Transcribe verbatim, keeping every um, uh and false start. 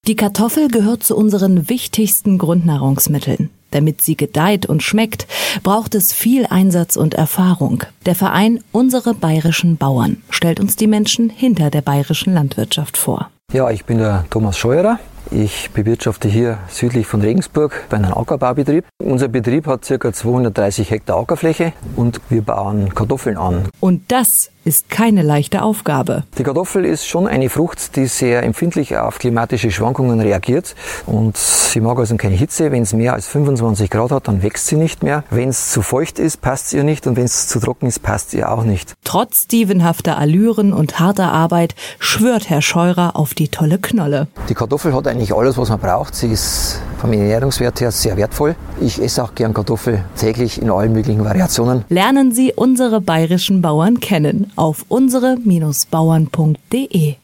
Die Kartoffel gehört zu unseren wichtigsten Grundnahrungsmitteln. Damit sie gedeiht und schmeckt, braucht es viel Einsatz und Erfahrung. Der Verein Unsere Bayerischen Bauern stellt uns die Menschen hinter der bayerischen Landwirtschaft vor. Ja, ich bin der Thomas Scheurer. Ich bewirtschafte hier südlich von Regensburg bei einem Ackerbaubetrieb. Unser Betrieb hat ca. zweihundertdreißig Hektar Ackerfläche und wir bauen Kartoffeln an. Und das ist keine leichte Aufgabe. Die Kartoffel ist schon eine Frucht, die sehr empfindlich auf klimatische Schwankungen reagiert. Und sie mag also keine Hitze. Wenn es mehr als fünfundzwanzig Grad hat, dann wächst sie nicht mehr. Wenn es zu feucht ist, passt es ihr nicht. Und wenn es zu trocken ist, passt es ihr auch nicht. Trotz dievenhafter Allüren und harter Arbeit schwört Herr Scheurer auf die tolle Knolle. Die Kartoffel hat eigentlich alles, was man braucht. Sie ist vom Ernährungswert her sehr wertvoll. Ich esse auch gern Kartoffel täglich in allen möglichen Variationen. Lernen Sie unsere bayerischen Bauern kennen auf unsere Bindestrich bauern punkt de.